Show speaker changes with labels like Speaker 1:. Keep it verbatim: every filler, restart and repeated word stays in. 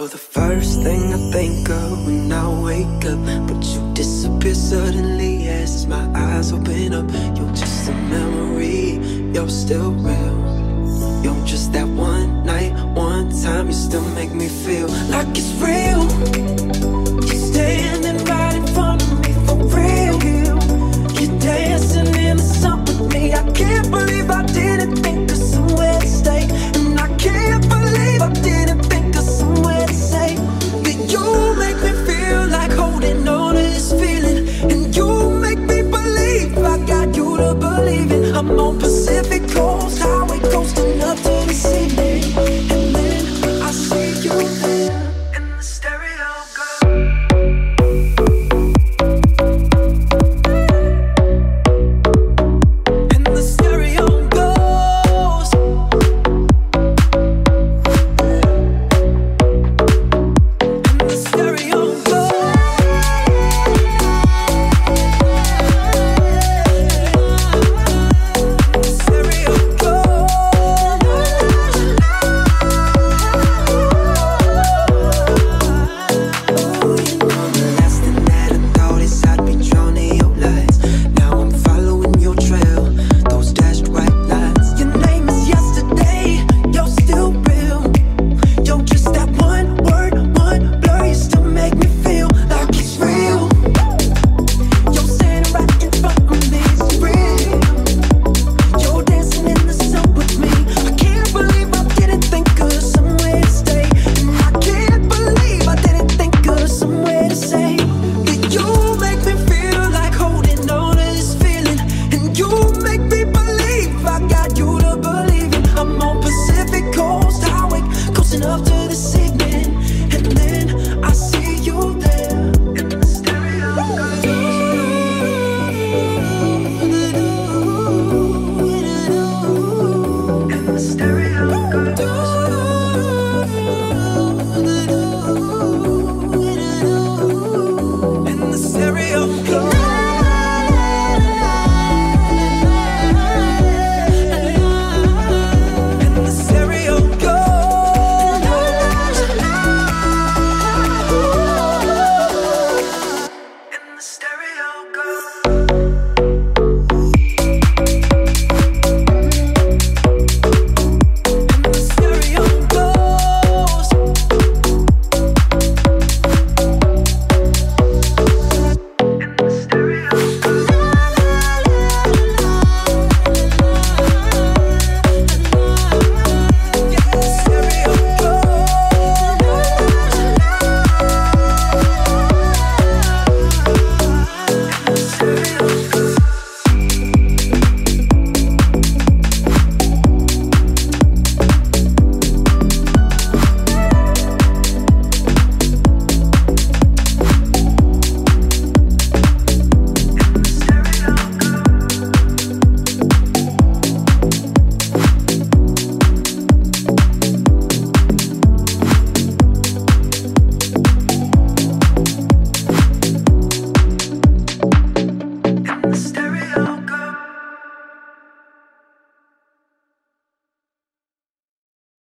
Speaker 1: You're the first thing I think of when I wake up, but you disappear suddenly as my eyes open up. You're just a memory, you're still real. You're just that one night, one time, you still make me feel like it's real. You're standing right in front of me for real. You're dancing in the sun with me. I can't believe I didn't think of somewhere to stay, and I can't believe I didn't think of somewhere to say that you make me feel like holding on to this feeling, and you make me believe I got you to believe in. I'm on Pacific Coast Highway, coasting up to the ceiling, and then I see you there in the stereo, girl. In the stereo goes. In the stereo goes. Stereo goes. Oh, you know the last thing that I thought is I'd be drawn to your lights. Now I'm following your trail, those dashed white lines. Your name is yesterday, you're still real. You're just that one word, one blur. You still make me feel like it's real. You're standing right in front of me, it's real. You're dancing in the sun with me. I can't believe I didn't think of somewhere to stay, and I can't believe I didn't think of somewhere to say that you make me feel like holding on to this feeling, and you make me believe I got you to believe in. I'm on Pacific Coast Highway, coasting up to the evening, and then I see